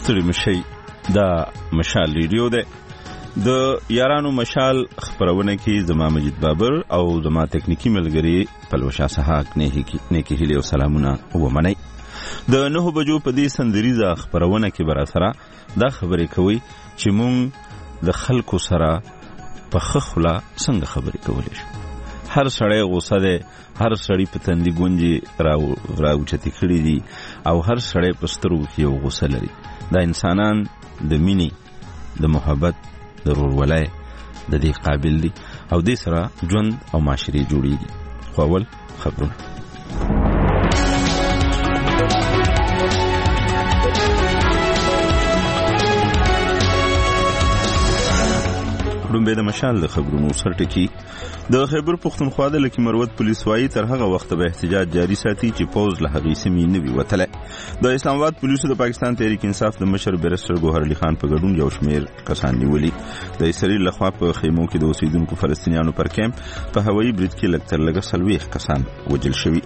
ستړي مشي دا مشال ریډیو ده د یارانو مشال خبرونه کې زما مجید بابر او زما تکنیکی ملګری پلوشا سحاق نیکی هیله او سلامونه ومنئ د 9 بجو په دې سندریزه خبرونه کې برا سره دا خبرې کوي چې مونږ د خلکو سره په خخلا څنګه خبرې کولې شو. هر سړی غوسه ده، هر سړی په تندي ګونجي راوچتي کړي دي او هر سړی په سترګو کې یو غوسه لري. دا انسانان د مینې، د محبت، د ورورولۍ د دې قابل دي او دې سره ژوند او معاشري جوړیږي. خو اول خبرونه. رومبه د مشال د خبرونو سرټکی د خیبر پختونخوا د لکی مروت پولیس وایي تر هغه وخت به احتجاج جاری ساتي چې پوز له هغې سیمې نه وي وتلی. د اسلام آباد پولیسو د پاکستان تحریک انصاف د مشر بیرسټر ګوهر علي خان په ګډون یو شمیر کسان نیولي. د اسرائیل لخوا په خیمو کې د اوسیدونکو فلسطینیانو پر کیمپ په هوایي برید کې لږ تر لږه 40 کسان وژل شوي.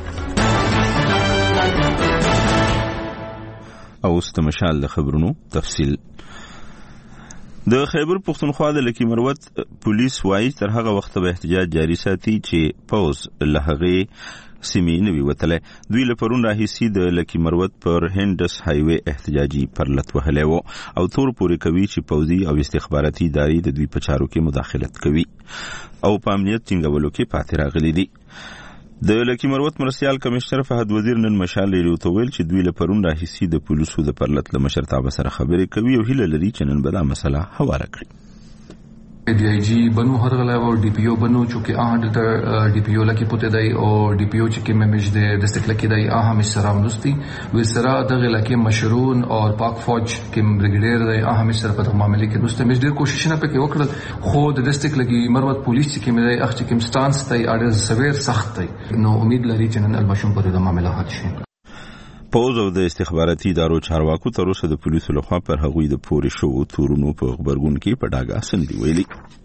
او اوس د مشال د خبرونو تفصیل. د خیبر پختونخوا د لکی مروت پولیس وایي تر هغه وخت به احتجاج جاری ساتي چې پوز له هغې سیمې نه وي وتلی. دوی له پرون راهیسې د لکی مروت پر هندس هایوې احتجاجي پرلت وهلی و او تور پورې کوي چې پوځي او استخباراتي ادارې د دوی په چارو کې مداخلت کوي او په امنیت ټینګولو کې پاتې راغلي دي. د لکی مروت مرستیال کمشنر فهد وزیر نن مشال ریډیو ته ویل چې دوی له پرون راهیسې د پولیسو د پرلت له مشرتابه سره خبرې کوي او هیله لري چې نن به دا مسله هواره کړي. D I जी बनू हर गला और डीपीओ बनू चूंकि डीपीओ लकी पुते दाई और डीपीओ चुके में मिजदे डिस्ट्रिक्ट लकी दाई हम इस सरा मुस्ती विसरा दगे लकी मशरून और पाक फौज के ब्रिगेडियर दाई हम इस सरा पर मामले के नुस्ते मिजदे कोशिश न पे के वकल खुद डिस्ट्रिक्ट लगी मरवत पुलिस के में दाई अख के स्टांस दाई आडे सवेर सख्त दाई नो उम्मीद लरी चनन अलबशम पर د मामله حل شي. پوز او د استخباراتي ادارو چارواکو تر اوسه د پولیسو لخوا پر هغوی د پورې شوو تورونو په خبرګون کې په ډاګه سندي ویلي.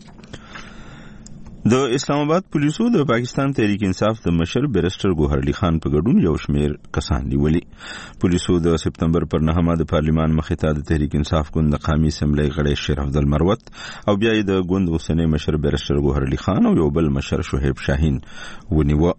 د اسلام آباد پولیسو د پاکستان تحریک انصاف د مشر بیرسټر ګوهر علي خان په ګډون یو شمیر کسان نیولي. پولیسو د سپتمبر پر 9 د پارلیمان مخې ته د تحریک انصاف ګوند د قومي اسمبلی غړی شیر افضل مروت او بیا د ګوند اوسنی مشر بیرسټر ګوهر علي خان او یو بل مشر شهیب شاهین ونیوه.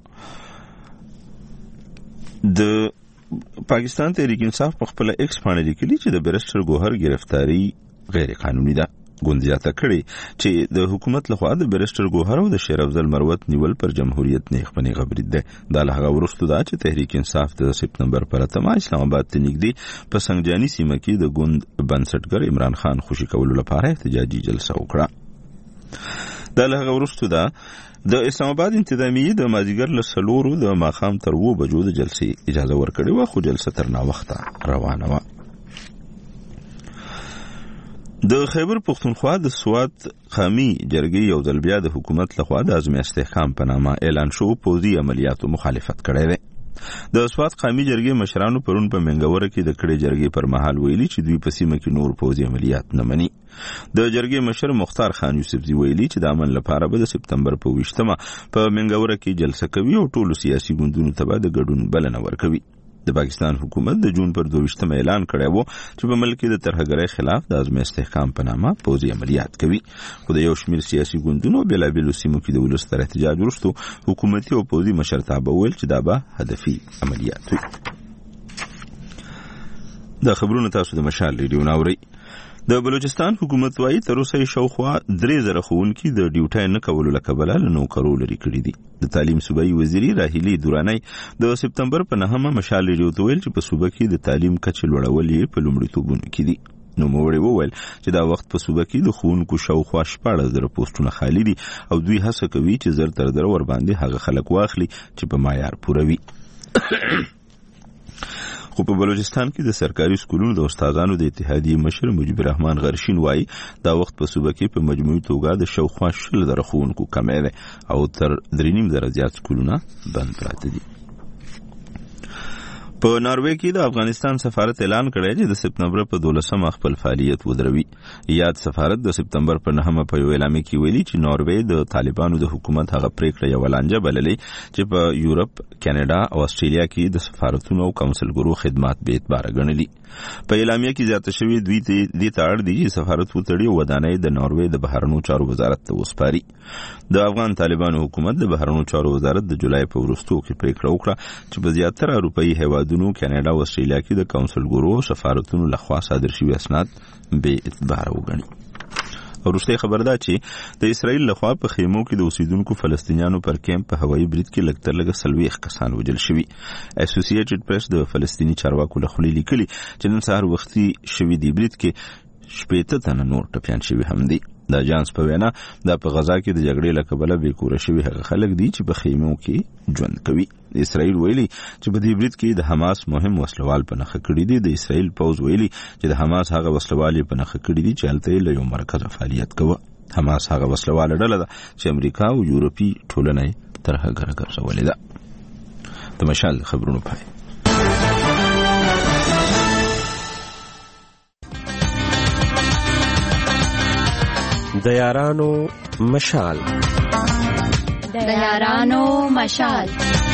د پاکستان تحریک انصاف په خپل ایکس باندې لیکلي چې د بیرسټر ګوهر گرفتاری غیر قانوني ده. ګوند زیاته کړي چې د حکومت لخوا د بیرسټر ګوهر او د شیر افضل مروت نیول پر جمهوریت نه خپنی غبرید ده. دا له هغه وروسته ده چې تحریک انصاف د سپتمبر پر 8 اسلام آباد ته نږدې په سنگجانی سیمه کې د ګوند بنسټګر عمران خان خوشي کولو لپاره احتجاجي جلسه وکړه. دا له هغه وروسته ده د اسلام آباد انتظامیه د مازیګر له 4 د ماخام تر 2 بجو د جلسې اجازه ورکړې و خو جلسه تر نا وخته روانه و. د خیبر پختونخوا د سوات قومي جرګې یو ځل بیا د حکومت لخوا د عزم استحکام په نامه اعلان شو پوځي عملیاتو مخالفت کړی دی. د سوات قومي جرګې مشرانو پرون په منګوره کې د کړې جرګې پر مهال ویلي چې دوی په سیمه کې نور پوځي عملیات نه مني. د جرګې مشر مختار خان یوسفزي ویلي چې د امن لپاره به د سپتمبر په 20 په منګوره کې جلسه کوي او ټولو سیاسي ګوندونو ته به د ګډون بلنه ورکوي. د پاکستان حکومت د جون پر 22 اعلان کړی و چې په ملک کې د ترهګرۍ خلاف د عزم استحکام په نامه پوځي عملیات کوي. خو د یو شمیر سیاسي ګوندونو بېلابېلو سیمو کې د ولس تر احتجاج وروسته حکومتي او پوځي مشرتابه ویل چې دا به هدفي عملیات وي. دا خبرونه تاسو د مشال ریډیو ناورئ. د بلوچستان حکومت وايي تر اوسه شاوخوا 3000 ښوونکي د ډیوټۍ نه کولو له کبله له نوکرو لرې کړي دي. د تعلیم صوبایي وزیري راهیلې دوراني د سپتمبر په 9 مشال ریډیو ته ویل چې په صوبه کې د تعلیم کچې لوړول یې په لومړیتوبونو کې دي. نوموړی وویل چې دا وخت په صوبه کې د ښوونکو شاوخوا 14,000 پوسټونه خالي دي او دوی هڅه کوي چې زر تر زر ور باندې هغه خلک واخلي چې په معیار پوره وي. خو په بلوچستان کې د سرکاري سکولونو د استادانو د اتحادیې مشر مجيب الرحمن غرشین وایي دا وخت په صوبه کې په مجموعي توګه د شاوخوا 10,000 ښوونکو کمی دی او تر 3.5 زره زیات سکولونه بند پراته دي. په ناروې کې د افغانستان سفارت اعلان کړی چې د سپتمبر په 12 خپل فعالیت ودروي. یاد سفارت د سپتمبر په 9 په یو اعلان کې ویلي چې ناروې د طالبانو د حکومت هغه پریکړه یو لانجه بللې چې په یورپ، کاناډا او استرالیا کې د سفارتونو او کونسلګرو خدمات به اعتبار غنلي. په اعلامیه کې زیاته شوی دوی ته اړ دي چې سفارت وتړي او ودانۍ د ناروې د بهرنیو چارو وزارت ته وسپاري. د افغان طالبانو حکومت د بهرنیو چارو وزارت د جولای په وروستو کې پریکړه وکړه چې په زیاتره اروپایي هیوادونو، کاناډا او استرالیا کې د کونسلګرو او سفارتونو لخوا صادر شوي اسناد به اعتبار وګڼي. ورسته خبر ده چې د اسرائیل لخوا په خیمو کې د اوسیدونکو فلسطینیانو پر کیمپ په هوایي برید کې لږتر لږه 40 کسان وژل شوي. اسوسییټډ پریس د فلسطینی چارواکو له خولې لیکلي چې نن سهار وختي شوي دی برید کې 80 تنه نور ټپیان شوي هم دي. د اجانس په وینا دا په غزا کې د جګړې له کبله بیکوره شوي هغه خلک دي چې په خیمو کې ژوند کوي. اسرائیل ویلي چې په دې برید کې د حماس مهم وسلوال په نښه کړي دي. د اسرائیل پوځ ویلي چې د حماس هغه وسلوال په نښه کړي دي چې هلته له یو مرکز فعالیت کوي. حماس هغه وسلوال ډله ده چې امریکا او یورپي ټولنه تر هغه ګرځولې ده. د مشال خبرونو پای. د یارانو مشال. د یارانو مشال.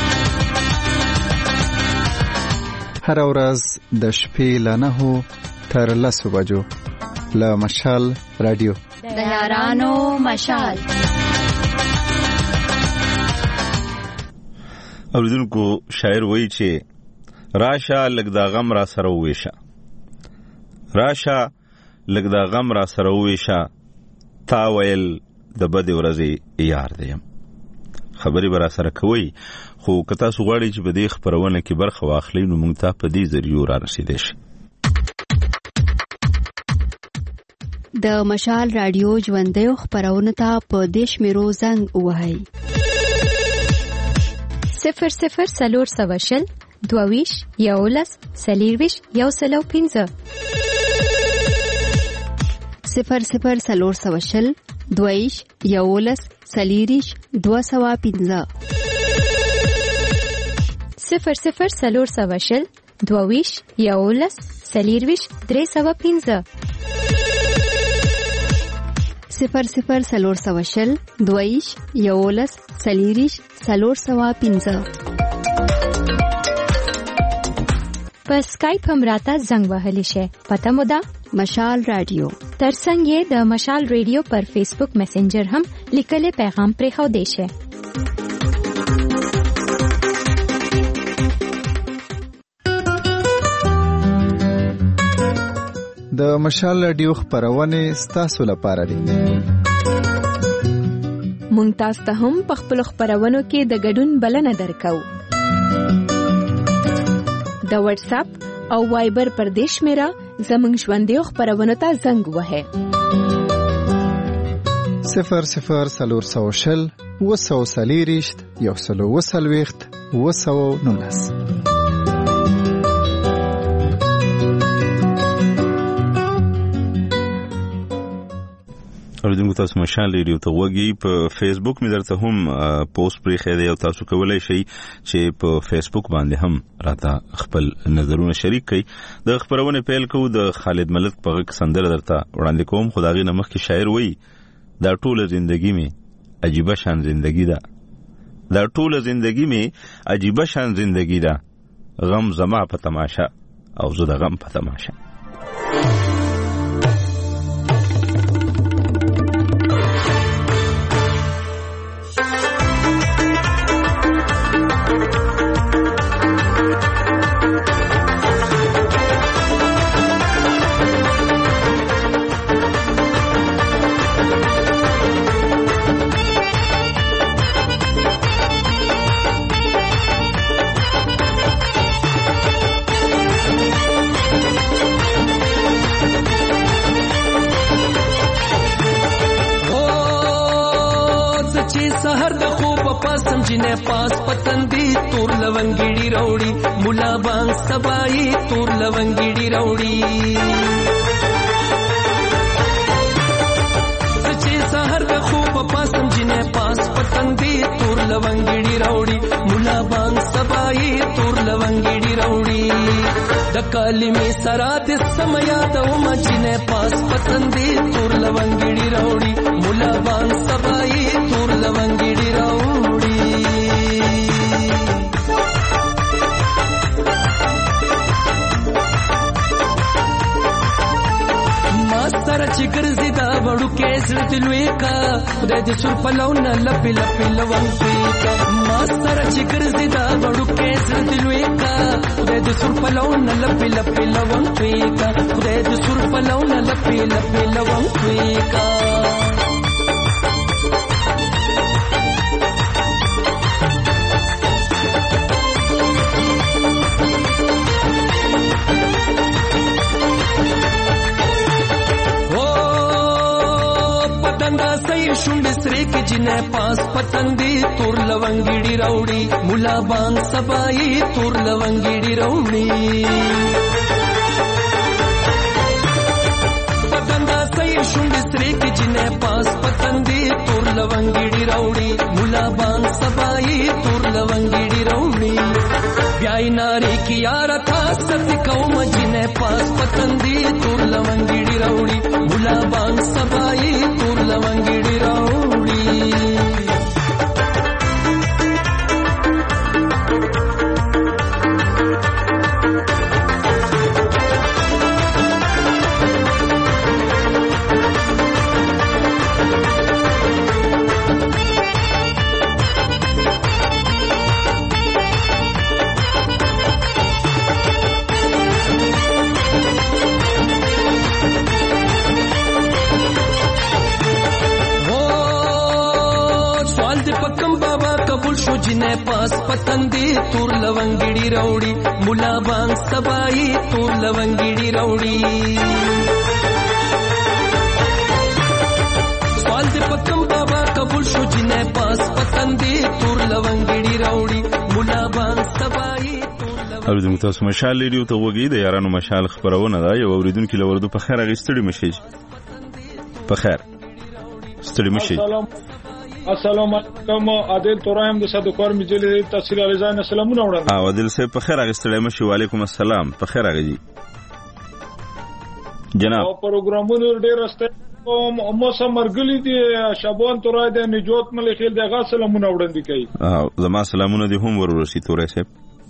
هر ورځ د شپې له 9 تر 10 بجو له مشال رادیو. د یارانو مشال. اوریدونکو شاعر وایي چې راشه لږ دا غم را سره وویشه، راشه لږ دا غم را سره وویشه، تا ویل د بدې ورځې یار دیم. خبرې به را سره کوئ، خو که تاسو غواړئ چې په دې خپرونه کې برخه واخلئ نو موږ ته په دې ذریعو را رسیدی شي. د مشال رادیو ژوندیو خپرونو ته په دې شمیرو زنګ ووهئ: 00 22 11 40 105 00 22 11 40 205 00 22 11 40 305 00 22 11 40 305. په سکایپ هم راته زنګ وهلی شي. پته مو ده مشال رادیو. ترڅنګ یې د مشال رادیو پر فیسبوک میسنجر هم لیکلي پیغام پرې خو دی شي. د مشال رادیو خپرونه ستاسو لپاره دي. مونږ تاسو ته هم په خپل خپرونو کې د ګډون بلنه درکو. د واتس اپ او وایبر پر دیش میرا زمنګ ژوندیو خپرونو ته زنګ وهه. 00 240 119. اوریدونکو تاسو مشال ریډیو ته وګورئ. په فیسبوک مې درته هم پوسټ پرې خېده او تاسو کولای شئ چې په فیسبوک باندې هم راته خپل نظرونه شریک کړئ. د خبرونه پیل کوو د خالد ملک په غږ سندره درته وړاندې کوم. خدای نه مخکې شاعر وایي دا ټوله زندگی می عجیبه شان زندگی ده، دا ټوله زندگی می عجیبه شان زندگی ده، غم زما په تماشا او زه د غم په تماشا. جنه پاس پتندی تور لونګړي راوړي، مولا بانګ سبای تور لونګړي راوړي. سچې سحر د خوب پاسم جنه پاس پتندی تور لونګړي راوړي، مولا بانګ سبای سبای تور لونګړي راوړي د کلمې سره د سمیا د مجنه پاس پسندې تور لونګړي راوړي مولا بان سبای تور لونګړي راوړي ماستر چې ګرځي دا وړو کې زړه دلوي کا خدای دې سر پلونه لپی لپی لوان کوي کا ماستر چې ګرځي دا وړو کې زړه دلوي کا خدای دې سر پلونه لپی لپی لوان کوي کا خدای دې سر پلونه لپی لپی لوان کوي کا شونډ سره کې جنې پاس پتندې تور لونګړي راوړي مولا بان سبای تور لونګړي راوړي پتندا سې شونډ سره کې جنې پاس پتندې تور لونګړي راوړي مولا بان سبای تور لونګړي راوړي بیاي ناري کې یار تا ست کوم جنې پاس پتندې تور لونګړي راوړي مولا بان سبای تور لونګړي راوړي جنې پاس پتندې تور لونګړي راوړي مولا بان سبای تور لونګړي راوړي سوال دې پکم بابا قبول شو جنې پاس پتندې تور لونګړي راوړي مولا بان سبای اوریدونکو تاسو مشال ریډیو ته وګورئ د یارانو مشال خبرونه ده یو اوریدونکو لوردو په خیر غستړي مشي په خیر ستړي مشي السلام علیکم عادل تورایم د صدقور مجلې تفسیر علیزان سلامونه وړاندې عادل صاحب په خیر غستړي مشي وعلیکم السلام په خیر غږی جناب او پروګرامونو ډېر استه موسم مرګلی دی شابان تورای د نجات ملي خیل دغه سلامونه وړاندې کوي زما سلامونه دي هم ورورسي تورای صاحب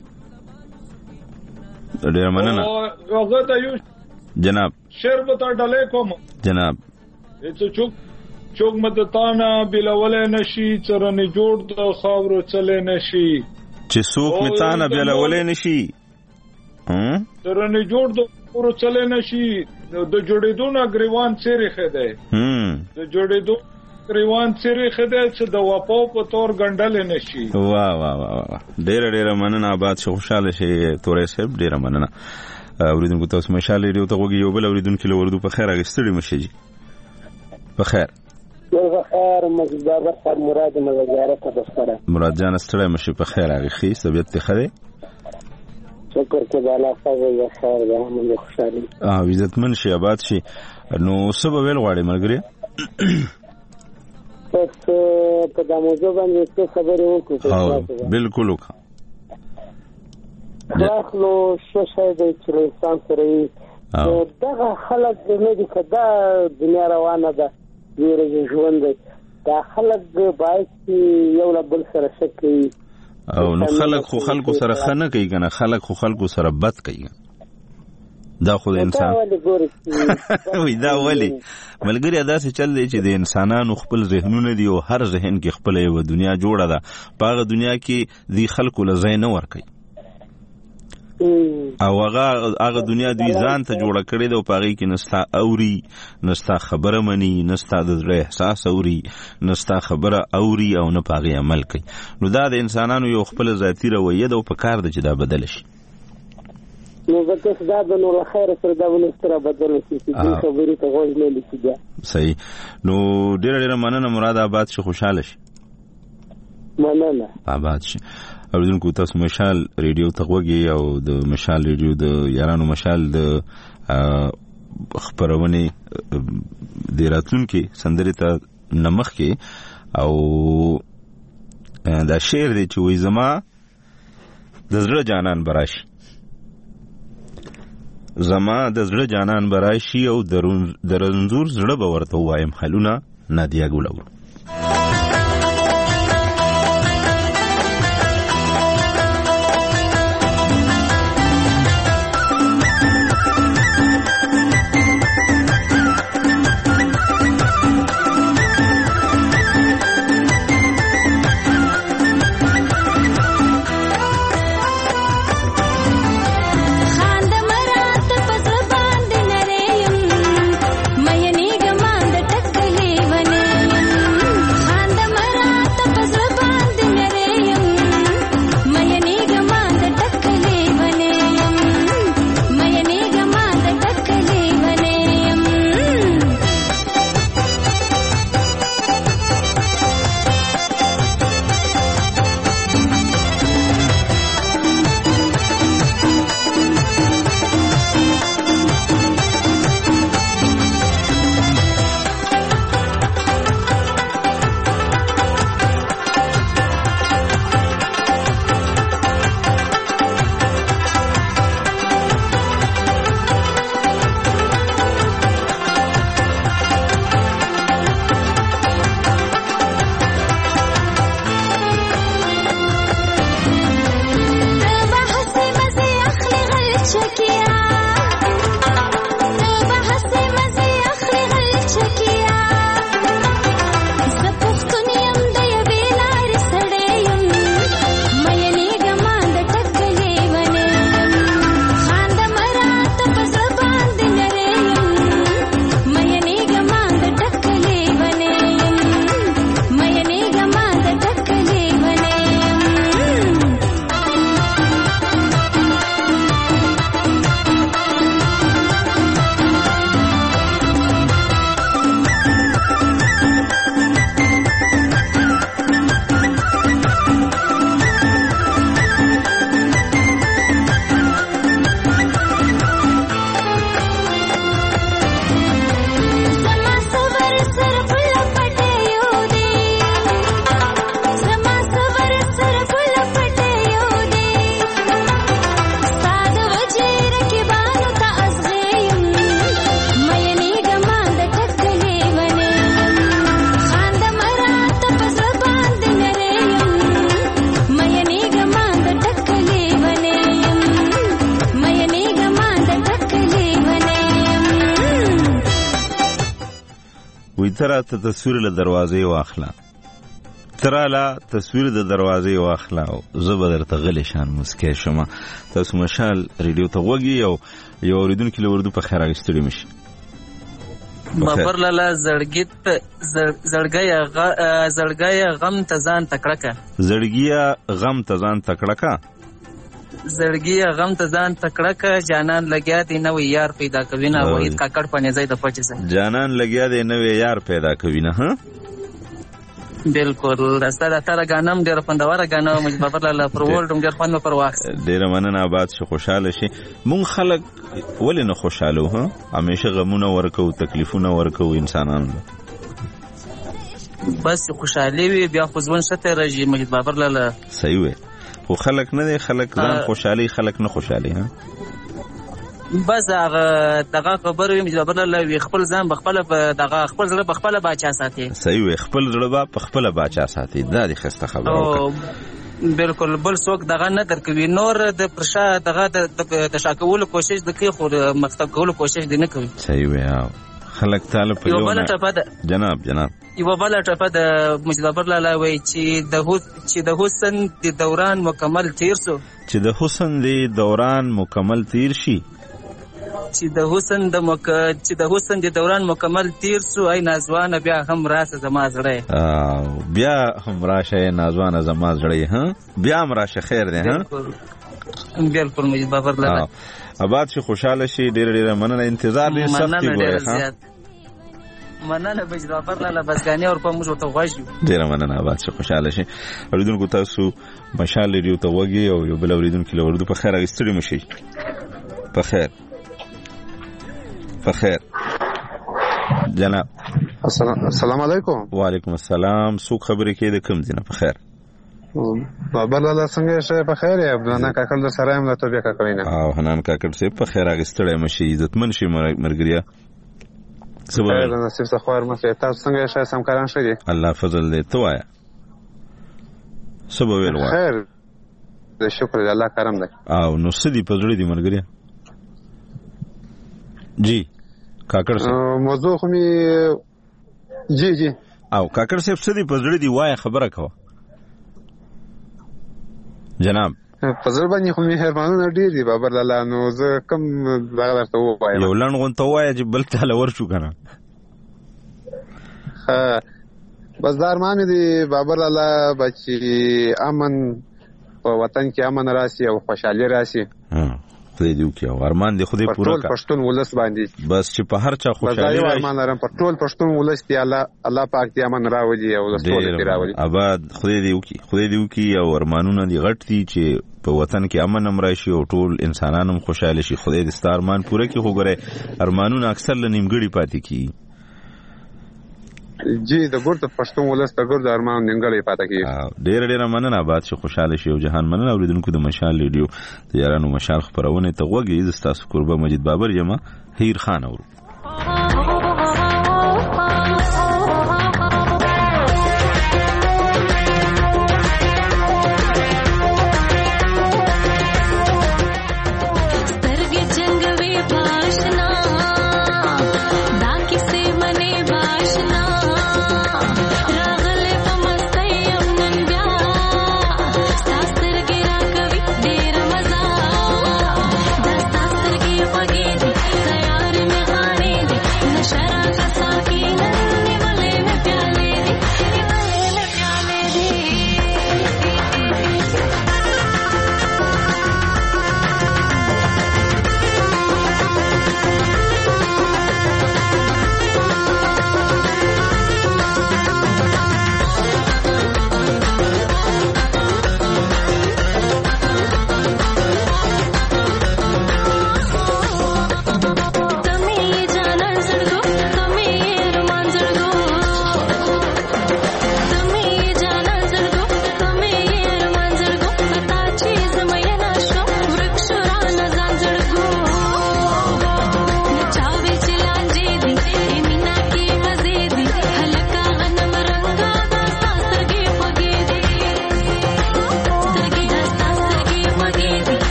ډېر مننه هغه ته یو جناب شعر وتا ډلې کوم جناب ته چوک مدتانا بلولې نشي چرنه جوړ د خاورو چلې نشي چې څوک متانه بلولې نشي چرنه جوړ د خاورو چلې نشي د جوړېدو نه غریوان چیرې خده د جوړېدو غریوان چیرې خده چې د واپاو په تور ګندل نشي واه واه واه ډېر مننه آباد شو خوشاله شي تورې صاحب ډېر مننه اوریدونکو تاسو مشال ریډیو ته وګورئ یو بل اوریدونکو لوردو په خیر غستړي مشي په خیر بخیر مزدار صاحب مراد مزګاره ته بسره مراد جان ستړی مشي په خیر هغه خي طبيعت ته خره شکر ته بالا خیر یا خیر ده موږ خوشاله عزت من شي آباد شي نو سبب ویل غواړي مرګري پس په د موضوع باندې څه خبرې وکړو بالکل وکړه داخلو شوشه د انسان سره دغه خلک د دې کدا دنیا روانه ده ویره ژوند دا خلک باید یو بل سره شکي او نو خلکو سره خنه کوي کنه خلکو سره بد کوي دا خو د انسان وي دا ولی ملګری داسې چل دی چې د انسانانو خپل ذهنونه دي او هر ذهن کې خپل یو دنیا جوړه ده په دنیا کې دی خلکو له ځای نه ور کوي او هغه دنیا دوی ځان ته جوړه کړې ده او پاغي کې نستا اوري نستا خبره مني نستا د احساس اوري نستا خبره اوري او نه پاغي عمل کوي نو دا د انسانانو یو خپل ذاتی رویه ده او په کار ده چې دا بدل شي نو زکه دا د نور خیر سره دا ونستره بدل شي چې خبرې ته غوږ نه لسی دا صحیح نو ډېر مننه مراد آباد شي خوشاله شي مننه آباد شي اوریدونکو تاسو مشال ریډیو ته وګورئ او د مشال ریډیو د یارانو مشال د خبرونه د راتلونکو سندرې ته نمخ کې او دا شعر دی چې وې زما د زړه جانان براشي زما د زړه جانان براشي او د رنځور زړه به ورته وایم حلونه نادیه ګلور ترا ته تصویر له دروازې واخلا تراله تصویر د دروازې واخلا زه به درته غلی شان مسکی شم تاسو مشال ریډیو ته وګي یو اوریدونکو له وردو په خیر اغستړي مشي بابر لاله زړګي غم ته ځان تکړه زړګي غم ته ځان تکړه جانان لګیا دی نو یار پیدا کوي نه وحید کاکړ پنه زید پچ سه جانان لګیا دی نو یار پیدا کوي نه ها بالکل راستہ تر غانم ډیر پندواره غانو مې بابر لاله پر ورډم ډیر پند پر واخ ډیر مننه آباد شي خوشاله شي مون خلک ولې نه خوشاله ها همیشه غمونه ورکو تکلیفونه ورکو انسانانو بس خوشاله وي بیا خو ځون شته راځي مې بابر لاله صحیح وي خو خلک نه دي خلک ځان خوشالي خلک نه خوشالي ها بس دغه خبر وي مجبر الله خپل ځان بخپل دغه خپل زړه بخپل باچا ساتي صحیح وي خپل زړه بخپل باچا ساتي دا دي خسته خبره بالکل بل څوک دغه نه درکوي نور د پرشا دغه د شاکولو کوشش د کوي خو مکتب کولو کوشش دی نه کوي صحیح وي خلک تعالی په یو جناب یو بل ټپه د مجبر الله وي چې د حسن د دوران مکمل تیر شي چې د حسن د دوران مکمل تیر شو ای نازوانه بیا هم راشه زما زړه بیا هم راشه نازوانه زما زړه ها بیا هم راشه خیر دی ها بالکل مجبر الله آباد شي خوشاله شي ډیر مننه انتظار دې سخت دی ها مننه بجرافر لاله بسګانی اور په موږ ته غواړو ډیر مننه آباد شي خوشاله شي اوریدونکو تاسو مشال ریډیو ته وګي او یو بل اوریدونکو له ورده په خیر اغستړي مشي په خیر جناب السلام علیکم وعلیکم السلام څوک خبرې کې د کوم دینه په خیر بابا لاله څنګه شه په خیر یې عبدالله کاکل د سره هم د توبې کاکلینا او حنان کاکل سه په خیر اگستړې مشي عزتمن شي مرګریا سبا د نصیب سخوار مفه تاسو څنګه شه سمکاران شې الله فضل دې توایا سبا ویل وا خیر د شکر الله کرم ده او نو سدي پزړې دي مرګریا جی کاکر صاحب موضوع خو می جی او کاکر صاحب سدي پزړې دي وای خبره کوه جناب پزړ باندې خو مهربانونه ډیر دي بابر لاله نو زه کم دغه درته وایم یو لړ غون ته وای چې بل ته لور شو کنه بس دارمان دي بابر لاله بچي امن په وطن کې امن راسي او خوشحالي راسي خدای دې وکړي او ارمان دې خدای پوره کړي ټول پښتون ولس باندې بس چې په هر چا خوشحالي راشي ارمان لرم په ټول پښتون ولس دی الله پاک دې امن راوړي او ټول دې راوړي آباد خدای دې وکړي او ارمانونه دې غټ دي چې په وطن کې امن هم راشي او ټول انسانان هم خوشاله شي خدای دې ستار ارمان پوره کړي خو ګره ارمانونه اکثر لنیمګړي پاتې کی جی د ګورته پښتون ولس د ګورته ارمان نیمګړی پاتې کی ډېر مننه آباد شي خوشاله شي او جهان مننه اوریدونکو د مشال ریډیو د یارانو مشال خبرونه ته وګورئ د تاسو قربه مجید بابر جما هیر خان اورو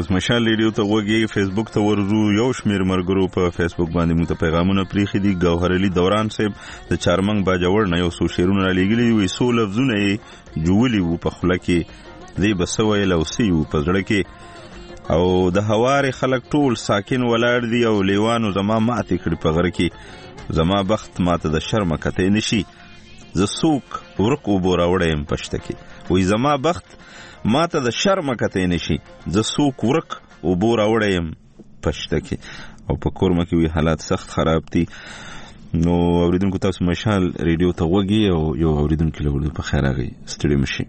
تاسو مشال ریډیو ته وګورئ، فیسبوک ته ورځو. یو شمیر مرګرو په فیسبوک باندې موږ ته پیغامونه پریخي دي. ګوهر علي دوران صاحب د چارمنګ باجوړ نه یو څو شعرونه را لېږلي وي، څو لفظونه یې جوړلي وو په خوله کې، دی به څه ویل او څه وو په زړه کې. او د هوارې خلک ټول ساکن ولاړ دي او لیوانو زما ماتې کړي په غره کې. زما بخت ماته د شرمه کتی نشي، زه څوک ورک اوبو راوړی یم پشته کې. وایي زما بخت ماته د شرمه کتی نشي، زه څوک ورک اوبو راوړی یم پشته کې. او په کورمه کې وی حالات سخت خراب دي. نو اوریدونکو تاسو مشال ریډیو ته وګورئ او یو اوریدونکو له ورته په خیر راغی. ستړي مشي،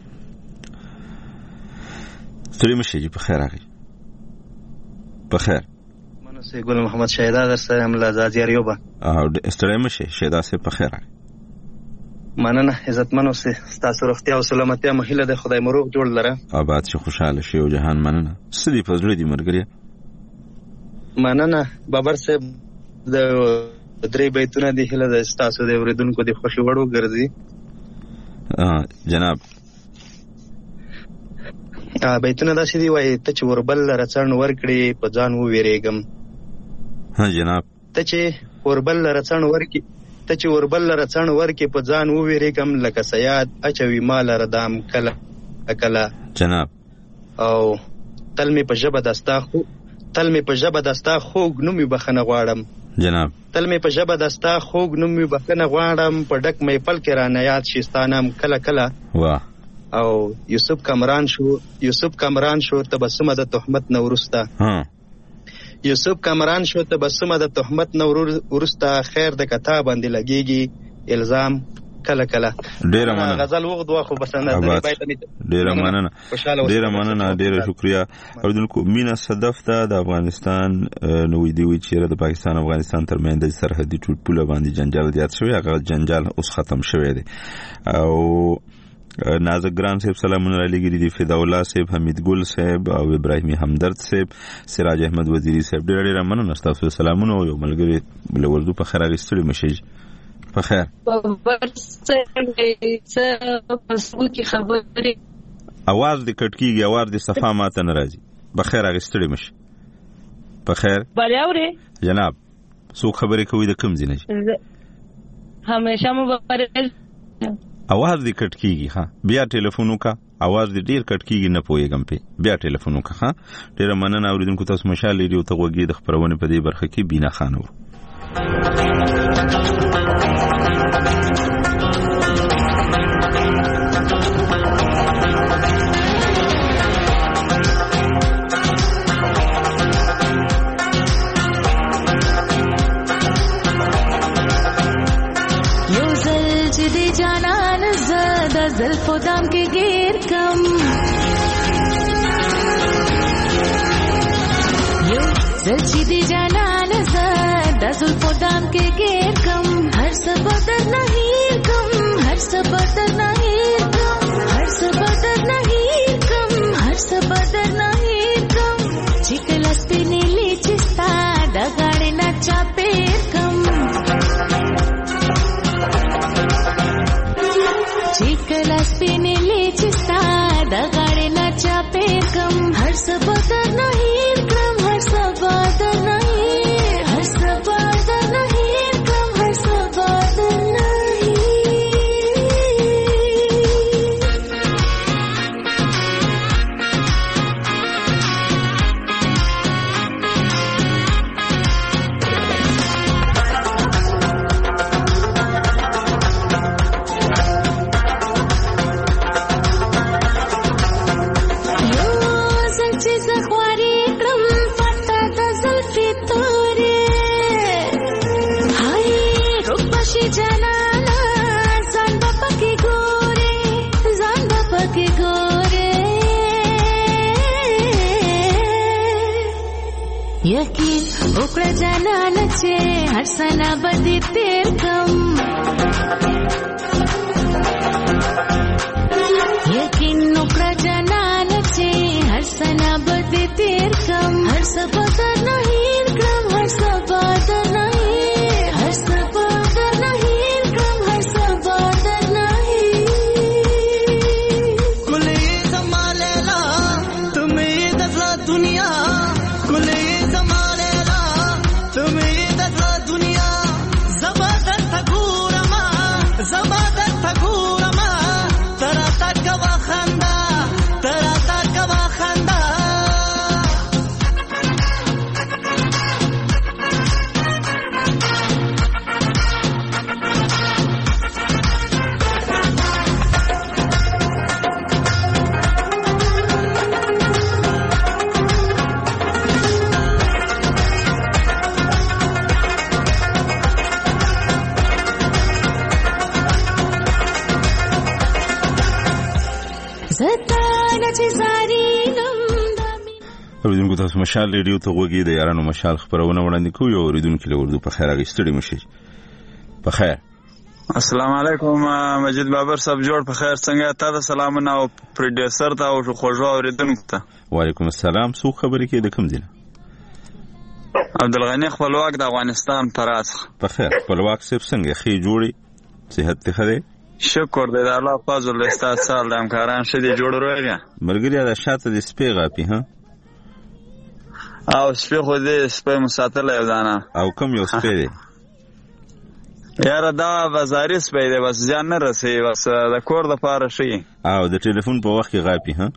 ستړي مشي جی، په خیر راغی. په خیر منو ګل محمد شهدا در سره هم لازادي اریوبا. ستړي مشي شهدا سه په خیر راغی. مننه عزتمنو سه ستاسو روغتیا او سلامتیا مهیله ده، خدای مو روغ جوړ لره. آباد شي، خوشاله شي او جهان. مننه سدي فضل دي مرګریا. مننه بابر صاحب د درې بیتونه دي هله د ستاسو د اوریدونکو د خوشي وړو ګرځي. جناب بیتونه داسې دی وایي، ته چې وربل رڅن ورکړي په ځان وویریږم. ها جناب، ته چې وربل رڅن ورکړي، ته چې وربل رڅن ورکړي په ځان وویریږم، لکه سیاد اچوي مال ردام کله کله. جناب او تل می په ژبه دستا خو تل می په ژبه دستا خوږ نومي بخنه غواړم. جناب تل می په ژبه دستا خوږ نومي بخنه غواړم، په ډک مې پل کې را نه یاد شي ستانم کله کله. واه. او یوسف کامران شو تبسمه د تهمت نه ورسته. یوسف کامران شو تبسمه د تهمت نه ورسته، خیر د کتاب باندې لګيږي الزام کله کله. ډیره مننه. غزل وغد واخو بس نه ډیره مننه. ډیره مننه، ډیره شکریا. اوریدونکو مینا صدف ته د افغانستان نوې دی وی چیرې د پاکستان افغانستان ترمنځ د سرحدي پوله باندې جنجال زیات شوی. هغه جنجال اوس ختم شوی دی. او نازک ګران صاحب سلامونه را لګیږي دي، فدا الله صاحب، حمید ګل صاحب او ابراهیمي همدرد صاحب، سراج احمد وزیری صاحب، ډېر مننه تاسو سلامونه. او یو ملګری له ورځو په خیر راغستړي مشي په خیر. اواز دې کټ کیږي، اواز دې صفا ماته نه راځي. په خیر راغستړي مشي په خیر. بریاوره جناب څو خبرې کوي د کوم ځینې همیشه مبارک. اواز دې کټ کیږي. ها بیا ټلیفون وکا، اواز دې ډیر کټ کیږي، نه پوهیږم په بیا ټلیفون وکا. ها ډیر مننه. اوریدونکو تاسو مشال ریډیو ته وګورئ. د خبرونه په دې برخه کې بینا خانو. زلفو دام کے گیر کم یو زلچی دی جانان زد زلفو دام کے گیر کم ہر سبدر نہیں کم ہر سبدر نہیں کم ہر سبدر نہیں کم ہر سبدر نہیں کم چکلس پہ نیلی چستا دگاڑے نچا پیر کم چکلس پینے لے چستا دگاڑے نچا پیر کم ہر سبادر نہیں کم ہر سبادر نہیں ہر سبادر نہیں کم ہر سبادر نہیں. یقین اکڑا جانا نچے ہر سنا بدی تیر کم یقین اکڑا جانا نچے ہر سنا بدی تیر کم ہر سبادر نہیں کم ہر سبادر نہیں ہر سبادر نہیں کم ہر سبادر نہیں. کلی زمالیلا تمہیں دفلا دنیا اوریدونکو تاسو مشال ریډیو ته وګورئ د یارانو مشال خبرونه وړاندې کوي او اوریدونکو له اردو په خیر اغستړي مشي په خیر. السلام علیکم مجید بابر صاحب، جوړ په خیر، څنګه تاسو؟ سلامونه او پروډوسر ته او خوږو اوریدونکو ته. وعلیکم السلام. څو خبرې کې د کوم دي؟ عبدالغنی خپلواک د افغانستان پراس. په خیر خپلواک صاحب څنګه خې جوړي صحت ته خره؟ شکر دی د الله فضل له استاد سره د همکاران شدي جوړ روغه. مرګریا د شاته د سپیغه پی ها او سپی خو دې سپی مساتله یو دانه او کوم یو سپی دی؟ یاره دا بازاري سپی دی، بس ځان نه رسي، بس د کور د پاره شي. او د ټلیفون په وخت کې غاپي ها؟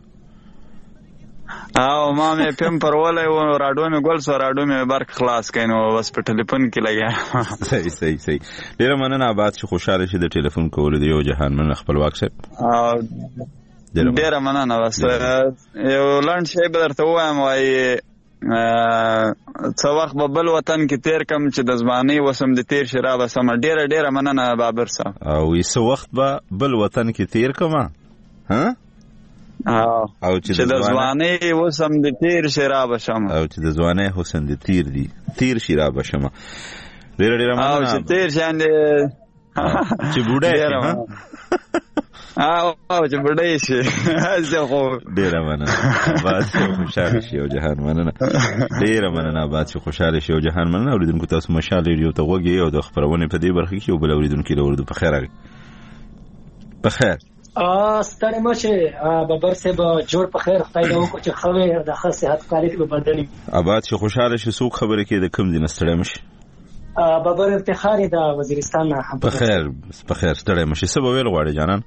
او ما مې پم پرولای و راډیو مې ګل سو راډیو مې برق خلاص کینو بس په ټلیفون کې لګیا. صحیح ډیر مننه. آباد شي، خوشاله شي د ټلیفون کول دی یو جهان من خپلواک صاحب. ډیر مننه. بس یو لاند شي به درته وایم، وای څو وخت په بل وطن کې تیر کم چې د ځواني وسم د تیر شراب سم. ډیر مننه بابر صاحب. او یې څو وخت به بل وطن کې تیر کم ها او چې د ځواني وسم د تیر شراب شم، او چې د ځواني حسن د تیر شراب شم. ډیر مننه. او چې تیر شان دي چې بوډای او چې بډای شي زه خو ډیر مننه. بعد خوشاله شي او جهان مننه. ډیر مننه. بعد خوشاله شي او جهان مننه. اوریدونکو تاسو مشال ریډیو ته وګورئ او د خبرونه په دې برخه کې او بل اوریدونکو له اردو په خیر راغی. په خیر ستړي مشه بابر صاحب، جوړ په خیر، خدای دې وکړي چې خوي د خاص صحت کاری کې بدلني. آباد شي، خوشاله شي. څوک خبره کې د کم دین ستړي مشه؟ بابر افتخاری د وزیرستان نه. په خیر ستړي مشه. څه به ویل غواړي جانان؟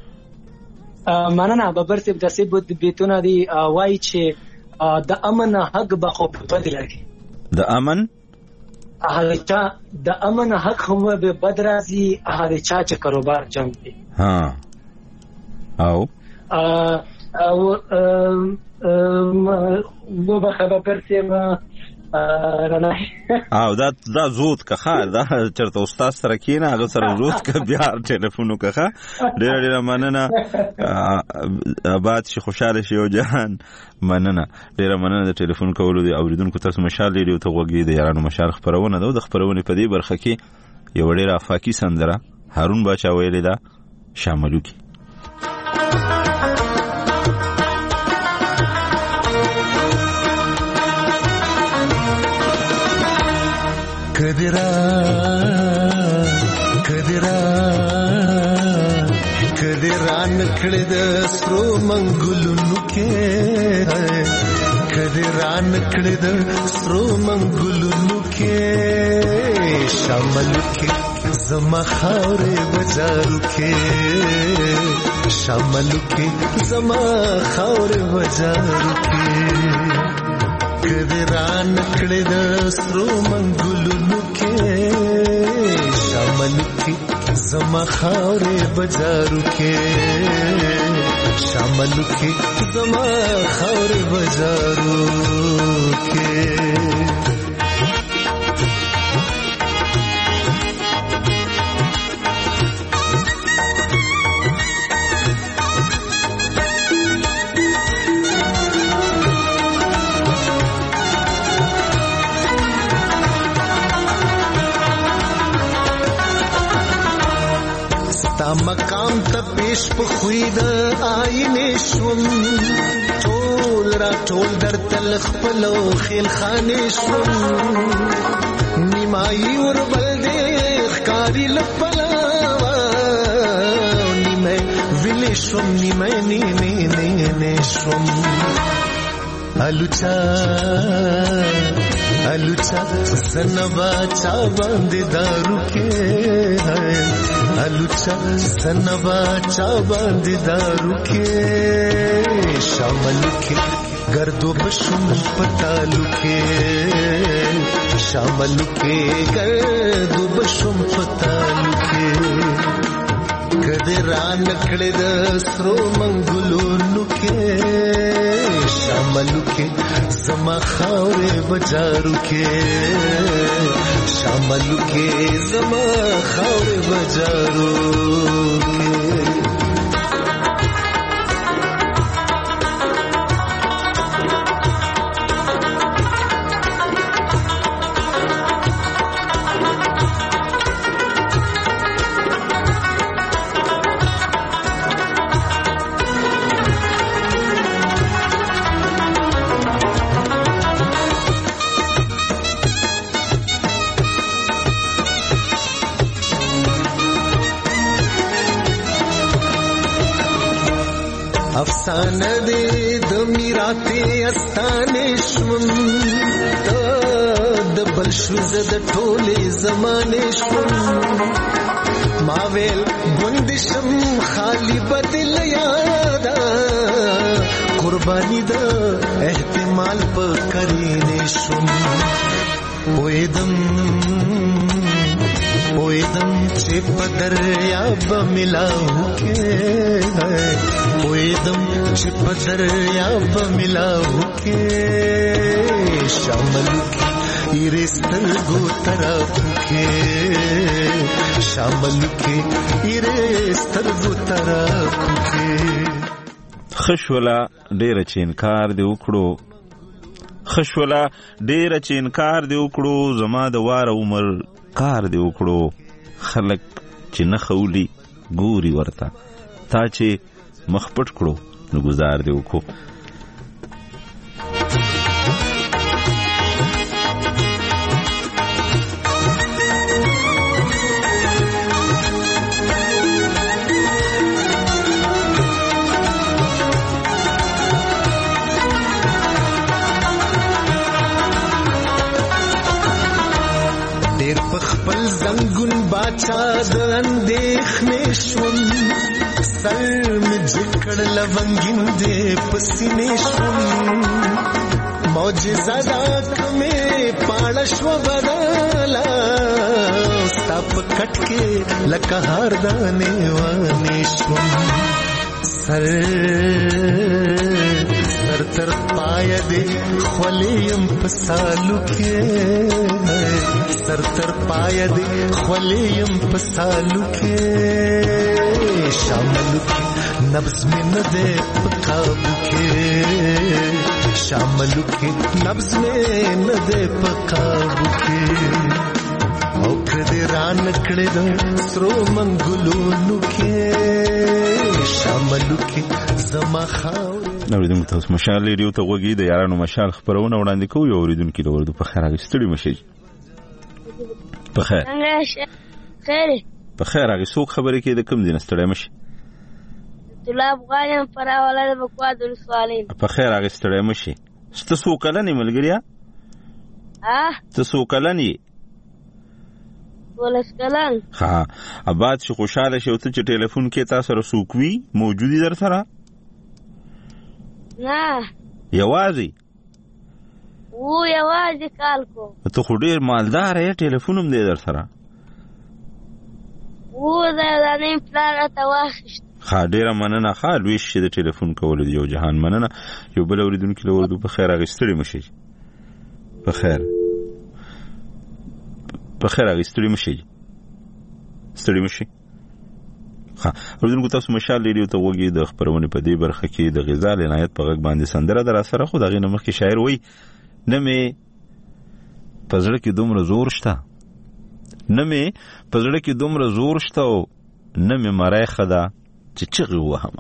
مننه بابر صاحب. د سیب بیتونه دی وای چې د امن حق به خو بدلږي. د امن د امن حق هم به بدرازي هغه چې کاروبار جنگ دی. ها او به خبر صاحب او دا زود که دا چرته استاد سره کینه هغه سره زود که بیا ټلیفون وکړه. ډیر مننه. آباد شي، خوشاله شي او جهان مننه. ډیر مننه د ټلیفون کولو دی. اوریدونکو تاسو مشال ریډیو ته وګورئ د یارانو مشال خبرونه ده. د خبرونه په دې برخه کې یو ډیر افاقی سندره هارون باچا ویلې ده شاملو کی. کدرا نکړه د سرو منګلونو کې، کدرا نکړه د سرو منګلونو کې، شامل کې زما خاورې بازارو کې، شامل کې زما خاورې بازارو کې، کدرا نکړه د سرو منګلونو کې، شامل کې زما خاورې بازارو کې، شامل کې زما خاورې بازارو کې. مقام ته پیش په خوی د آینې شوم، ټول را ټول در تل خپلو خیل خانې شوم، نیمایي وربل دې ښکاري لپلاوه، نیمه ویلې شوم نیمه شوم، الوچا زنبا چا باندې دارو کې، الوچا زنبا چا باندې دارو کې، شامل کې گردو بشم پتالو کې، شامل کې گردو بشم پتالو کې، کدرا نکړه د سرو منګلونو کې، شامل کې زما خاورې بازارو کې، شامل کې زما خاورې بازارو کې. آسان دې د میراته استانې شوم د بل شو زه د ټولې زمانې شوم ما ویل بندشم خالی بدل یادا قربانی دا احتمال په کرینې شوم پویدم چې په دریاب ملاو کې پویدم چې په دریاب ملاو کې شامل کې ایرستل گو طرف کې شامل کې ایرستل گو طرف کې خشولا ډېر چې انکار دی وکړو خشولا ډېر چې انکار دی وکړو زما د وار عمر کار دی وکړو خلک چې نه خولي ګوري ورته تا چې مخ پټ کړو نو گزار دی وکړو خپل زنګون باچا د اندېښنې شوم سر مې جکړ لونګین دې پسینې شوم معجزه دا کمې پاړه شو بدلا ستا په کټ کې لکه هار دانې وانې شوم سر تر پای دې خولیم په سالو کې سر تر پای دې خولیم په سالو کې شامل کې نبض مې نه دې په قابو کې شامل کې نبض مې نه دې په قابو کې او کړه ران کړه د سرو منګلونو کې شامل کې زما خاور اوریدونکو تاسو مشال ریډیو ته وګورئ د یارانو مشال خبرونه وړاندې کوي اوریدونکو له ورته په خیر راغستړي مشي په خیر په خیر هغه څوک خبرې کې د کوم دین ستړی مشي طلاب غایم پراواله د بکوادر سوالین په خیر هغه ستړی مشي ستاسو کلنې ملګریا تاسو کلنې ولس کلن ها اباد شي خوشاله شي او ته چې ټلیفون کې تاسو سره سوکوي موجودي در سره نه یوازې کال کو ته خو ډیر مالدار یې ټلیفون هم دی در سره دا نیم پلان راته واخیست ښه ډیره مننه ښه لوی شي د ټلیفون کولو یو جهان مننه یو بل اورېدونکي له وردو په خیر اخیستړي مشي په خیر اخیستړي مشي ستړي مشي ها اورېدونکو تاسو مشال ریډیو ته وګورئ د خبرونه په دې برخه کې د غزا عنایت په غږ باندې سندره در سره خو دغه نمخ کې شاعر وای نه مې پزړه کې دومره زور شته نه مې پزړه کې دومره زور شته او نه مې مړای خدا چې چغې وهمه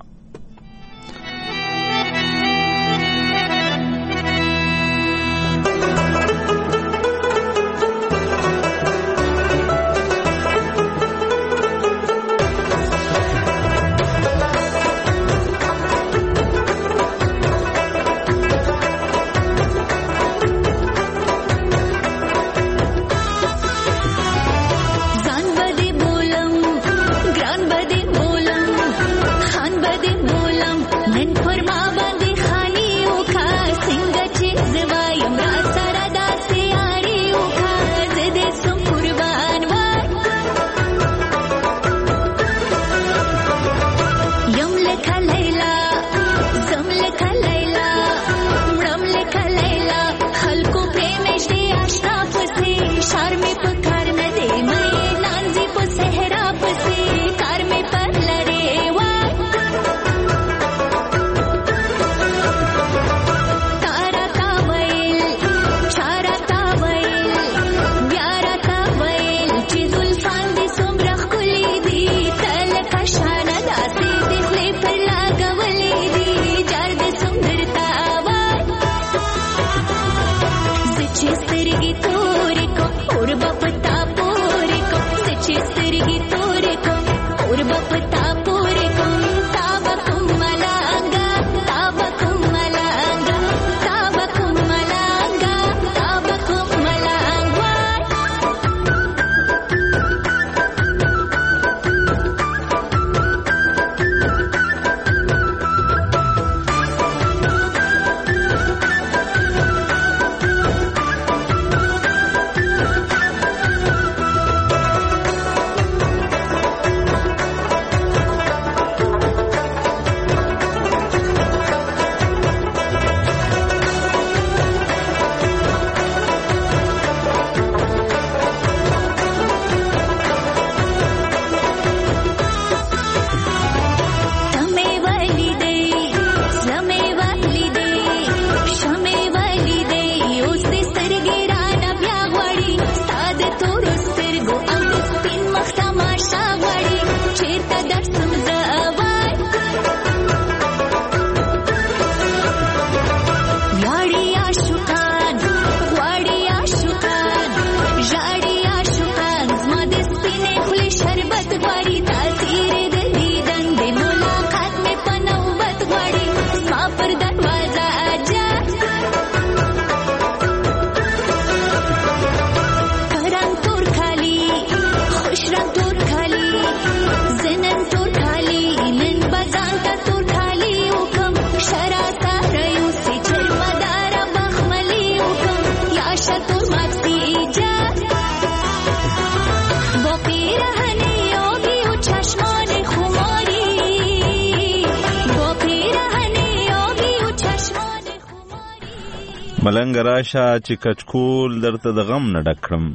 ملنګ راشه چې کچکول درته د غم نه ډک کړم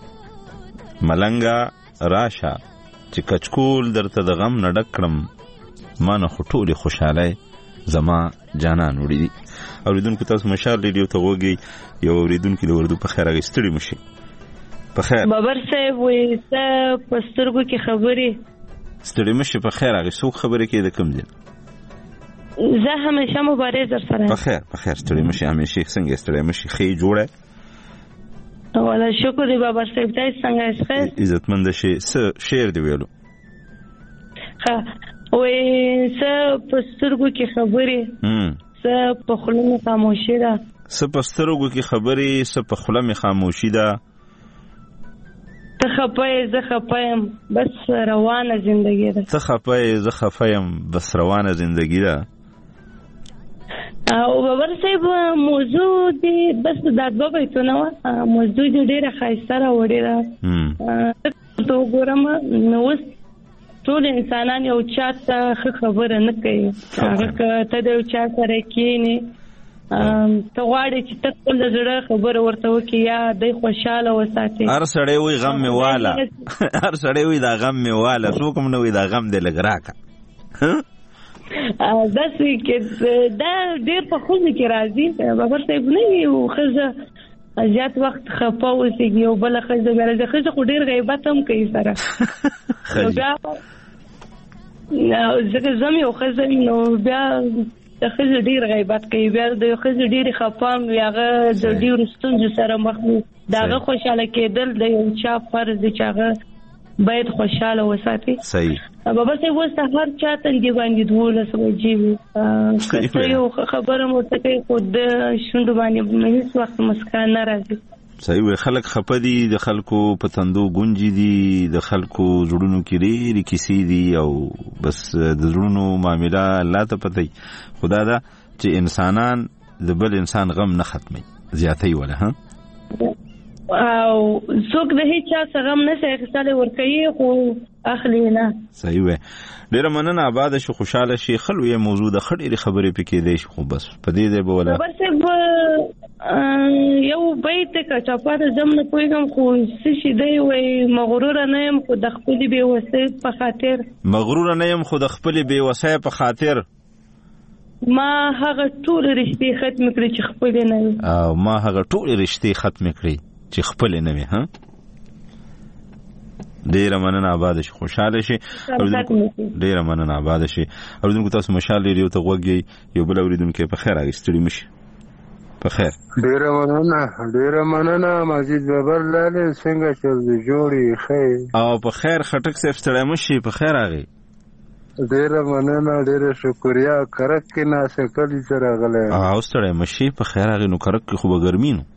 ملنګ راشه چې کچکول درته د غم نه ډک کړم ما نه خو ټولې خوشحالۍ زما جانان وړي دي. اوریدونکو تاسو مشال ریډیو ته وګورئ. یو اوریدونکي د اردو په خیر اخیستړي مشي په خیر بابر صاحب وې څه په سترګو کې خبرې ستړي مشي په خیر هغه څوک خبرې کوي د کوم دي زه همیشه مبارز در سره په خیر ستړي مشي همیشه څنګه ستړي مشي خې جوړه ولا شکر دی بابر صاحب تاسو څنګه ښه عزتمند شي شعر دی ویلو ها وې څه په سترګو کې خبرې څه په خوله مې خاموشي ده څه په سترګو کې خبرې څه په خوله مې خاموشي ده ته خفه زه خفه یم بس روانه زندگی ده ته خفه زه خفه یم بس روانه زندگی ده. او بابر صاحب موضوع دی بس دا دوه بیتونه وه موضوع دی ډېره ښایسته راوړې ده ته وګورم نو اوس ټول انسانان یو چا ته ښه خبره نه کوي هغه که ته د یو چا سره کښېنې ته غواړې چې ته خپل د زړه خبره ورته وکړې یا دی خوشحاله وساتې هر سړی وایي غم مې واله هر سړی وایي دا غم مې واله څوک هم نه وایي دا غم دی لږ راکړه داسې کې دا ډېر په ښځو کې راځي بابر صاحب نه وي ښځه زیات وخت خفه اوسېږي یو بله ښځه بیا راځي ښځه خو ډېر غیبت هم کوي سره نو بیا ځکه زه م یو ښځه نو بیا د ښځې ډېر غیبت کوي بیا د ښځې ډېرې خفه هم وي هغه د ډېرو ستونزو سره مخ وي د هغه خوشحاله کېدل د یو چا فرض دی چې هغه باید خوشحاله وساتي. صحیح بابا صاحب اوس د هر چا تندي باندې 12 بجې وي که یو خبره مو ورته کوي خو د شونډو باندې هېڅ وخت مسکا نه راځي. صحیح وي خلک خفه دي د خلکو په تندو ګونجې دي د خلکو زړونو کې ډېرې کیسې دي او بس د زړونو معامله الله ته پته وي خدا دا چې انسانان د بل انسان غم نه ختمي زیاتوي ولا ها او څوک د هیڅ چا څه غم نه شي اخیستلی ورکوي خو اخلي نه. صحیح وي ډېره مننه آباده شي خوشحاله شي ښه لویه موضوع ده ښه ډېرې خبرې پکې کېدی شي خو بس په دې ځای به ولا خبر صاحب یو بیت که چاپاته زم نه پوهېږم خو څه شي دی وایي مغروره نه یم خو د خپلې بېوسۍ په خاطر مغروره نه یم خو د خپلې بېوسۍ په خاطر ما هغه ټولې رشتې ختمې کړې چې خپلې نه وي او ما هغه ټولې رشتې ختمې کړې چې خپلې نه وي ها ډېره مننه آباده شي خوشحاله شي ډېره مننه آباده شي. اوریدونکو تاسو مشال ریډیو ته غوږ یې یو بل اوریدونکی په خیر راغی مشي په خیر ډېره مننه مجید بابر لاله څنګه چې جوړي خیر او په خیر خټک صاحب ستړی مشي په خیر راغی ډېره مننه ډېره شکریا کرک کې ناسه کلی سره غلې او ستړی مشي په خیر راغی نو کرک خو به ګرمي نو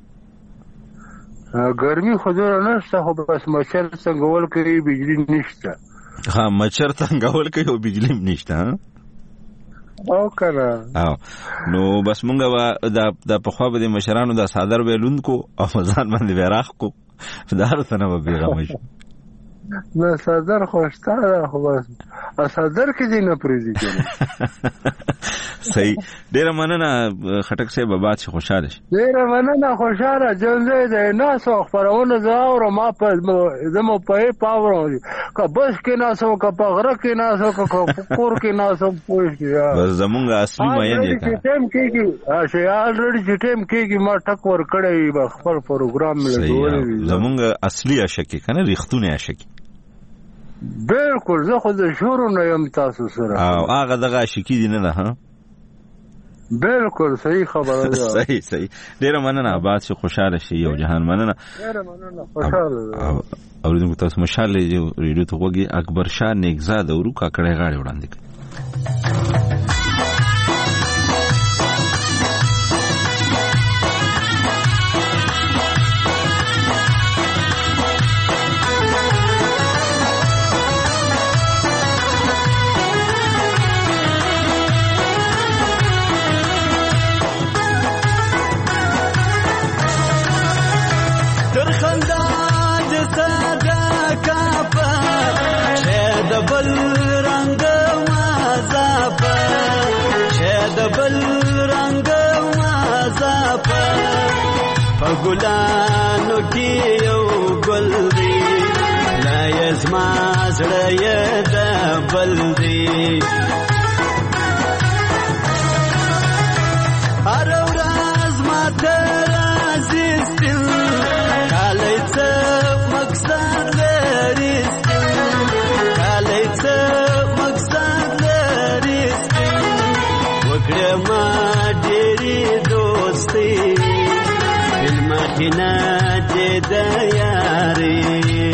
ګرمي خو دوره نشته خو بس مچر څنګهول کوي بجلی نشته ها مچر څنګهول کوي او بجلی نشته او کنه او نو بس مونږ د پخوا به د مشرانو د صادر ویلوند کو او ځان باندې بیراخ کو دار څنګه به بیغم شي نه صدر خوشتا خو بس صدر کې دې نه پریږي کنه صحیح ډېره مننه خټک صاحب بابا چې خوشاله شي ډېره مننه خوشاله جنځې دې ناسو خبرونه زاور ما په زمو په پاور کا بس کې ناسو کا پغره کې ناسو کا کور کې ناسو پوښتیا بس زمونږ اصلي ماین دی چې ټیم کېږي چې الریډي چې ټیم کېږي ما ټک ور کړی به خپل پروګرام ملګری زمونږ اصلي عاشقي کنه ریښتونه عاشقي بالکل زه خو د شورو نه یم تاسو سره او هغه دغه عاشقي دي نه ها بالکل صحیح خبره ده صحیح ډېره مننه آباد شي خوشاله شي یو جهان مننه ډېره مننه خوشاله اوریدونکو تاسو مشال ریډیو ته وګورئ اکبر شاه نیکزاد ورو کاکړی غاړې وړاندې کوي بل رنگ مازا ګلانو کې یو ګل دی لا یزما زړه یې د بل دی هر ورځ ماته راځي سپین کالی څه مقصد لري سپین کالی څه مقصد لري سپین وکړه ما ډېرې دوستي بالمخینه چې د یاري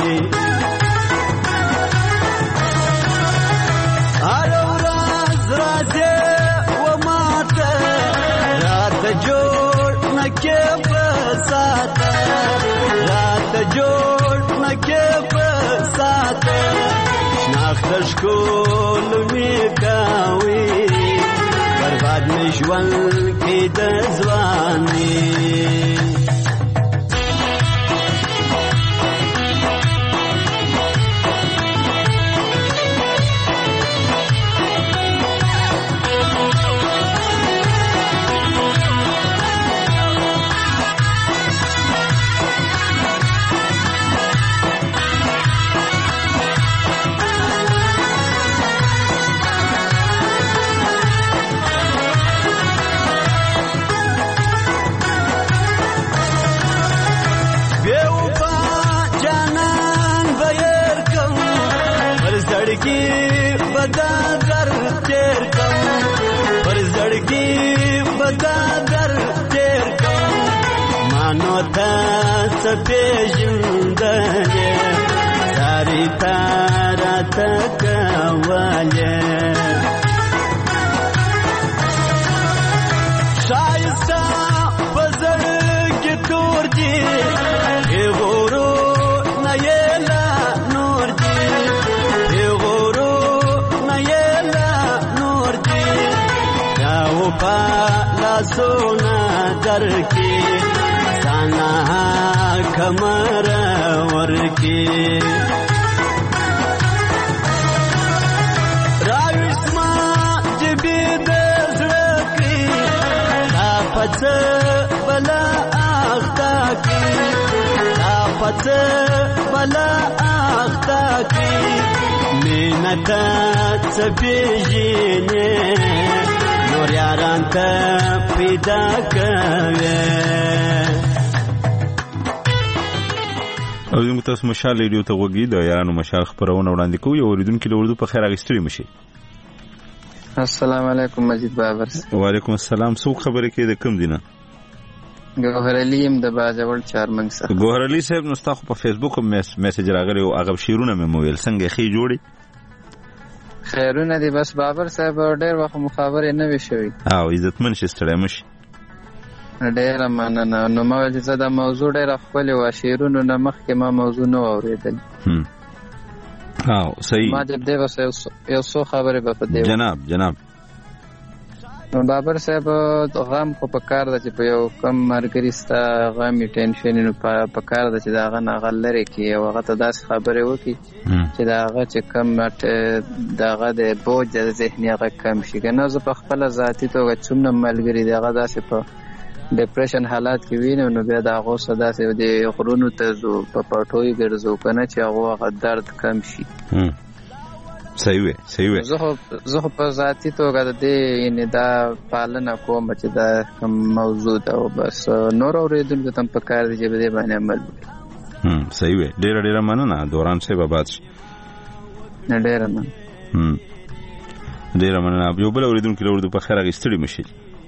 هر ورځ راځي و ماته راته جوړ نکې په ساته راته جوړ نکې په ساته شناخته ښکلو مې کوي برباد مې ژوند کې د ځواني بدادر تیر کم پر زړګي بدادر تیر کم مانو تا سپېژندلې ساري تارا تکواله شایسته په زړګي تور دي غورو نه یلا نور دي پالا سونا در کی سانا کمر ور کی راوسما جبی دزړه کی تا پڅ بلا اختا کی تا پڅ بلا اختا کی مینتا څپېژنې نور یاران ته پیدا کوي او زموږ تاسو مشال ریډیو ته وګورئ د یارانو مشال خبرونه وړاندې کوي او اوریدونکو له اردو په خیر اغستري مشي السلام علیکم مجید بابر وعلیکم السلام څوک خبرې کې د کوم دینه ګوهر علي ام د باجوړ چارمنګ سره ګوهر علي صاحب نو تاسو په فیسبوک میسج راغلی او هغه شیرونه مې مویل څنګه خې جوړي خیرونه دی بس بابر صاحب ډېر وخت مخابره نه وی شوی او عزتمن شستړی مشي ډېر مننه نو ما ول چې دا موضوع ډېر خپل و شیرونو نه مخکې ما موضوع نه اوریدل او صحیح ما دې بس یو څو خبره به پدې جناب بابر صاحب غم خو په کار ده چې په یو کم مرګريستا غم ټینشن نو په کار ده چې دا غن غلره کې او هغه ته داس خبره وکي چې دا هغه چې کم داغه د بوج د ذهني هغه کم شي کنه زه په خپل ذاتی توګه څومره ملګری دغه داسې په ډیپریشن حالات کې وینم نو بیا دا هغه صدا سه د غرونو ته زو په پټوي ګرځو کنه چې هغه درد کم شي صحیح وي زه په ذاتی توګه د دې یعنی دا پالنه کوم چې دا کوم موضوع ده او بس نور اوریدونکو ته په کار دی چې به دې باندې عمل وکړي صحیح وي ډېر مننه دوران صاحب آباد شي ډېر مننه یو بل اوریدونکو له اردو په خیر اغستړي مشي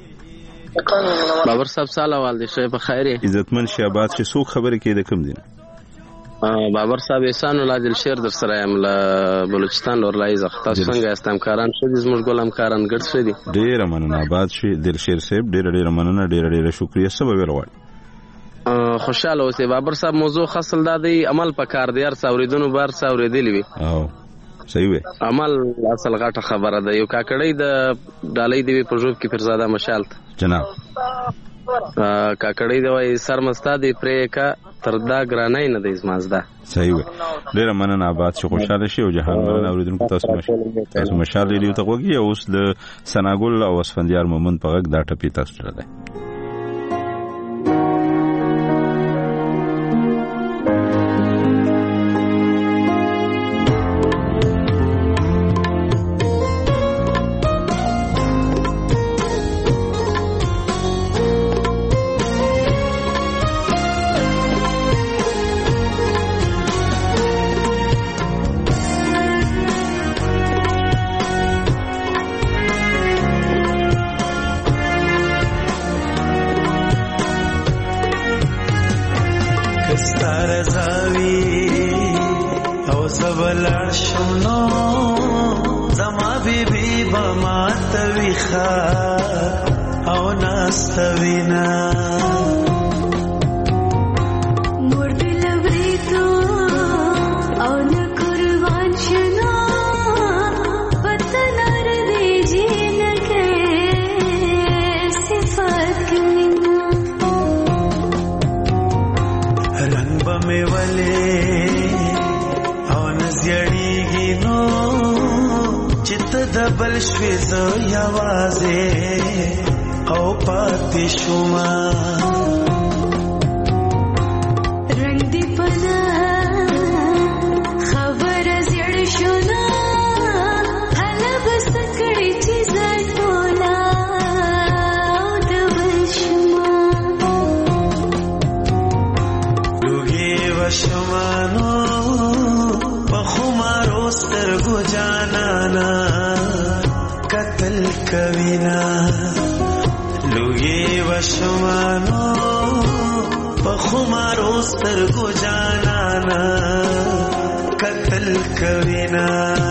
بابر صاحب سلام علیکم شي په خیر عزتمن شي آباد شي څوک خبرې کوي د کوم دین بابر صاحب احسان الله دل شیر در سره یم له بلوچستان اور لایز اخته څنګه استمکاران شې زموږ ګولم کاران ګډ شې دي ډیر مننه آباد شي دل شیر صاحب ډیر مننه ډیر شکریا سبب ورغړ خوشاله اوسې بابر صاحب موضوع خاصل دادی عمل پکار دی هر څوریدونو بار څوریدلی وي او صحیح وي عمل اصل غټه خبره ده یو کاکړی د ډالۍ دی په جوب کې فرزاده مشال جناب کاکړی دی وای سرمستا دی پرې کا تردا ګرانای نه دی زمازدا صحیح وي ډیر مننه آباد شي خوشاله شي او جهان مننه اوریدونکو تاسو مشال ریډیو ته وګورئ اوس د سناګل او اسفندیار مومن په غږ دا ټپی تاسو سره ده ستار زاوی او زبلار شمنو زما بیبی با ما تویخا او ناستوینا مرد لبری تو او نقربان شنا پتنار دیجی نکے صفات کمینا رنگ بمی ولی او نزیڑیگی نو چت دبل شویزو یوازے او پاتی شما رنگ دی پنا خبر زیڑ شنا حالا بس کڑی چیزا ٹولا دبل شما لوگی و شمانو بخمارو سترگو جانانا قتل کوینا لوگی و شمانو بخمارو سترگو جانانا قتل کوینا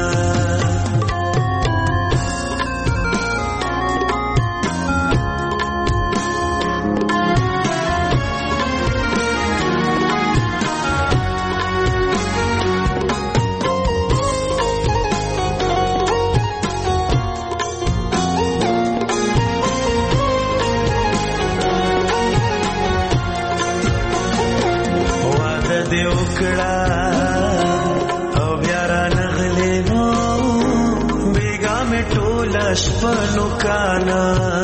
شپنو کانا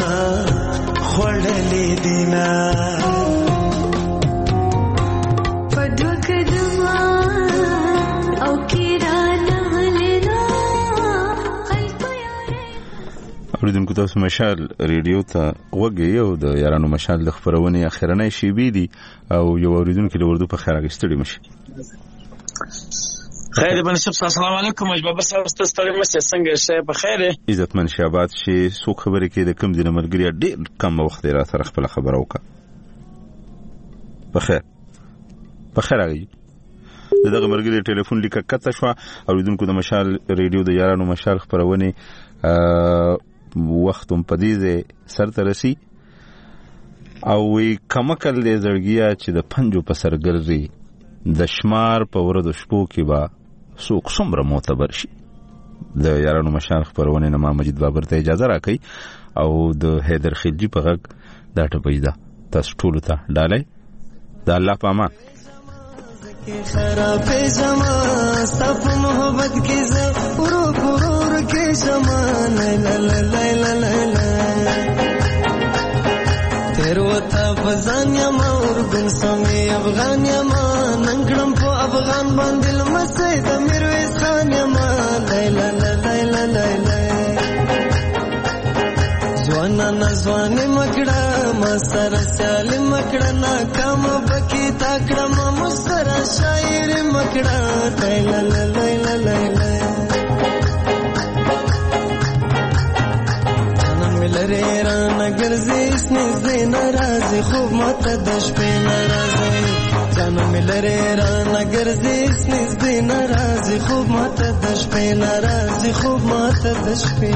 خوڑلی دینا پدو کدما او کیرانا لینا اوریدونکو تاسو مشال ریډیو ته وګورئ او د یارانو مشال د خبرونې اخرنۍ شیبې دي او یو اوریدونکو له اردو په خیر اګستړي مشي خیر بنشب السلام علیکم بابا صاحب ستاسو مشه څنګه شې په خیر عزتمن شابات شي سو خبرې کې د کم دینه ملګری ډېر کم وخت را سره خپل خبره وکړه په خیر راغی دغه ملګری ټلیفون لیکه کته شو اوریدونکو د مشال ریډیو د یارانو مشال خبرونه وختم پدیزه سر ترسي او وی کمکل دې زړګیا چې د پنجو په سرګرځي د شمار په ورځو شپو کې با څوک څومره معتبر شي د یارانو مشال خبرونه نه ما مجید بابر ته اجازه راکړي او د حیدر خلجی په غږ دا ټپې ده تاسو ټول ته ډالۍ د الله په امان خراب زمان صف محبت کی ضرور کے زمان لا لا لا لا لا تیرو تا بزان یا مور بن سمی افغان یا ما ننگړم په افغان باندې لمسه د میرویس خان یا ما لا لا لا لا لا زوانا نزوانی مکڑا ما سر سیال مکڑا ناکام بکی تاکڑا ما مستر شاعر مکڑا لا لا لا لا لا جانم ملره را نگرزی اسنی زی نرازی خوب ماتا دش پی نرازی جانم ملره را نگرزی اسنی زی نرازی خوب ماتا دش پی نرازی خوب ماتا دش پی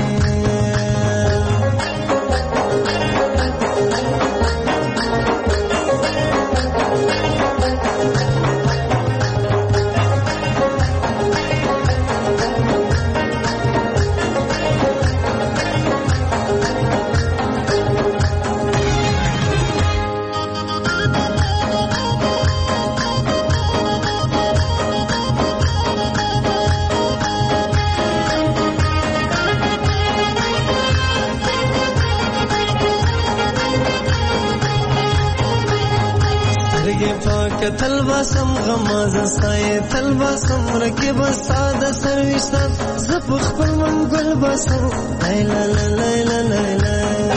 تلباسم غماز سای تلباسم رکب ساده سرویسم زپ خپل منګل باسم لا لا لا لا لا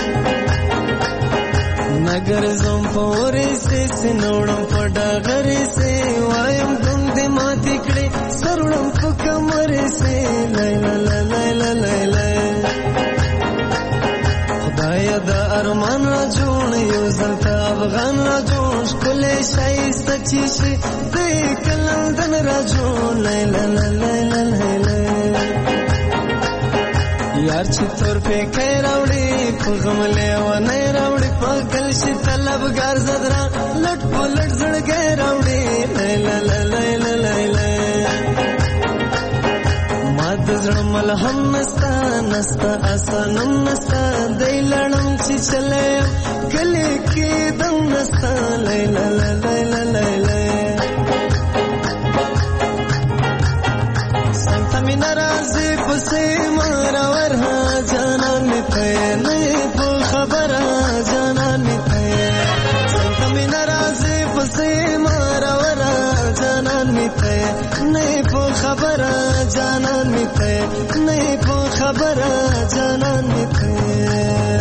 نګر زم پورې سې نوړم پډاغرې سې وایم دم دې ماتې کړې سرړم په کمرې سې لا لا لا لا لا خدای دا ارمان جوړ یو ځل افغان را جوړ کله شایسته چې شي د کلندن را جوړ لیلا لیلا لیلا یار چې تور په کې راوړي په غم لیوانه راوړي په کل شي طلبګار زدرا لټ په لټ زړګي راوړي لیلا لیلا لیلا ماد زړه ملهم نستا نستا اسانم نستا دی لړم چې چلے کلی کې دم نستا لیلا لیلا لیلا سنت می ناراضي پسې مارا ورها جانان می ته نه په خبره جانان می ته سنت می ناراضي پسې مارا ورها جانان می ته نه په خبره جانان می ته نه په خبره جانان می ته